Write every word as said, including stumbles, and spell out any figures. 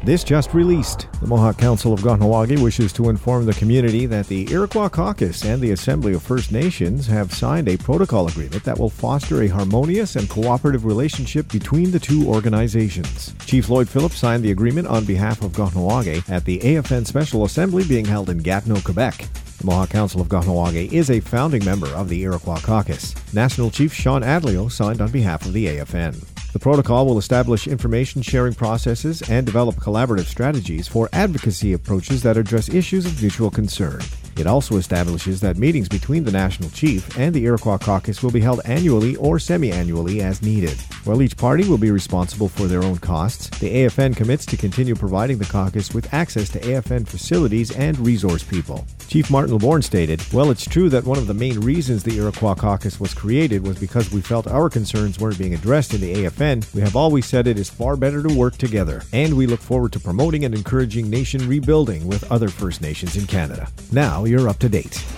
This just released. The Mohawk Council of Kahnawake wishes to inform the community that the Iroquois Caucus and the Assembly of First Nations have signed a protocol agreement that will foster a harmonious and cooperative relationship between the two organizations. Chief Lloyd Phillips signed the agreement on behalf of Kahnawake at the A F N Special Assembly being held in Gatineau, Quebec. The Mohawk Council of Kahnawake is a founding member of the Iroquois Caucus. National Chief Sean Adlio signed on behalf of the A F N. The protocol will establish information sharing processes and develop collaborative strategies for advocacy approaches that address issues of mutual concern. It also establishes that meetings between the National Chief and the Iroquois Caucus will be held annually or semi-annually as needed. While each party will be responsible for their own costs, the A F N commits to continue providing the caucus with access to A F N facilities and resource people. Chief Martin LeBourne stated, "Well, it's true that one of the main reasons the Iroquois Caucus was created was because we felt our concerns weren't being addressed in the A F N. We have always said it is far better to work together, and we look forward to promoting and encouraging nation rebuilding with other First Nations in Canada." Now you're up to date.